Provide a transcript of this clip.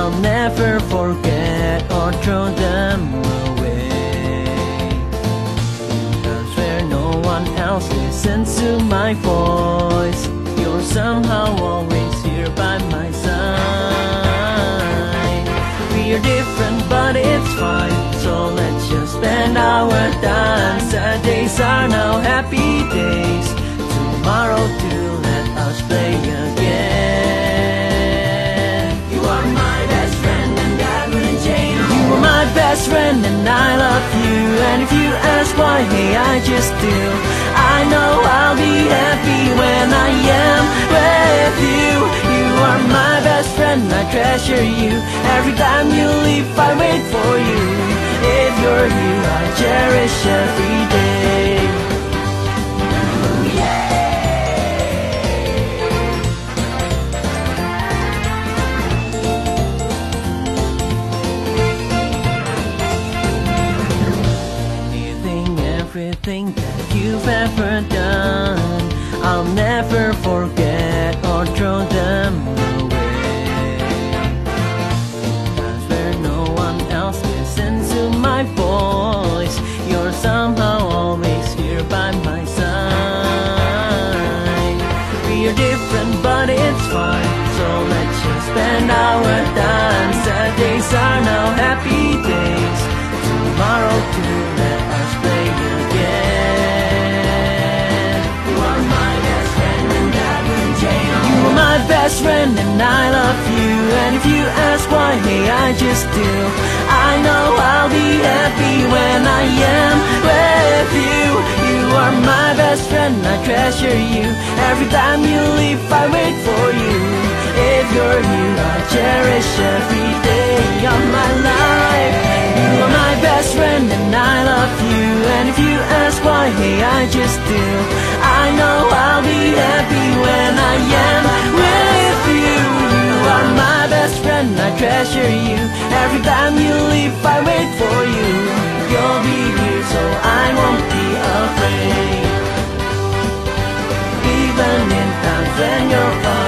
I'll never forget or throw them away. Times where no one else listens to my voice, you're somehow always here by my side. We're different but it's fine, so let's just spend our time. Sad days are now happy days, tomorrow to let us play again. You are my best friend and that wouldn't change. You are my best friend and I love you. And if you ask why, hey, I just do. I know I'll be happy when I am with you. You are my best friend, I treasure you. Every time you leave, I wait for you. If you're here, I cherish every day. Everything that you've ever done, I'll never forget or throw them away. Times where no one else listens to my voice, you're somehow always here by my side. We're different but it's fine, so let's just spend our time. Sad days are now happy days, tomorrow to let us play again. You are my best friend and that wouldn't change. You are my best friend and I love you. And if you ask why, hey, I just do. I know I'll be happy when I am with you. You are my best friend, I treasure you. Every time you leave, I wait for you. If you're here, I cherish every day of my life. You are my best friend and I love you. And if you ask why, hey, I just do. I know I'll be happy when I am with you. You are my best friend, I treasure you. Every time you leave, I wait for you. You'll be here so I won't be afraid. Even in times when you're far